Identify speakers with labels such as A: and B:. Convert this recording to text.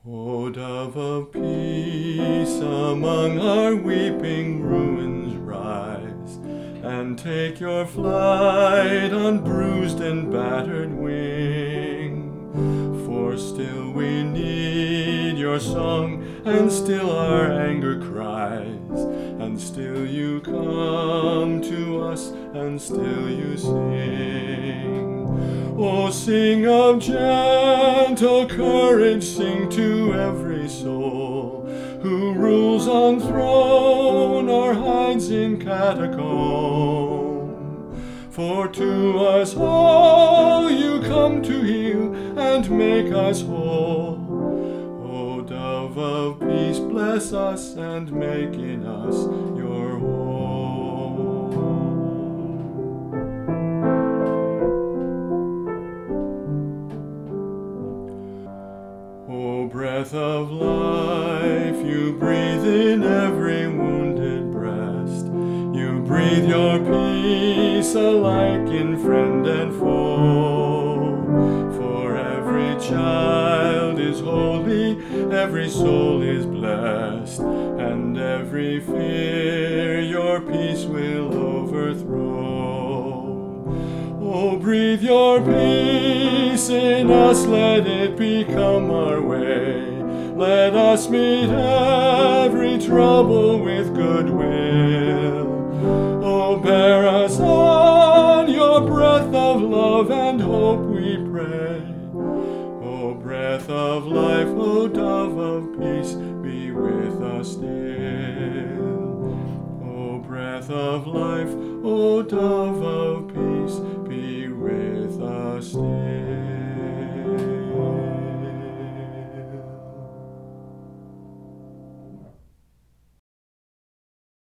A: O dove of peace, among our weeping ruins rise, and take your flight on bruised and battered wing. For still we need your song, and still our anger cries, and still you come to us, and still you sing. Oh, sing of gentle courage, sing to every soul who rules on throne or hides in catacomb. For to us all you come to heal and make us whole. O dove of peace, bless us and make in us your home. O breath of life, you breathe in every wounded breast. You breathe your peace alike in friend and foe. For every child is holy, every soul is blessed, and every fear your peace will overthrow. Oh, breathe your peace in us, let it become our way. Let us meet every trouble with goodwill. Oh, bear us on your breath of love and hope, we pray. O breath of life, O dove of peace, be with us still. O breath of life, O dove of peace, be with us still.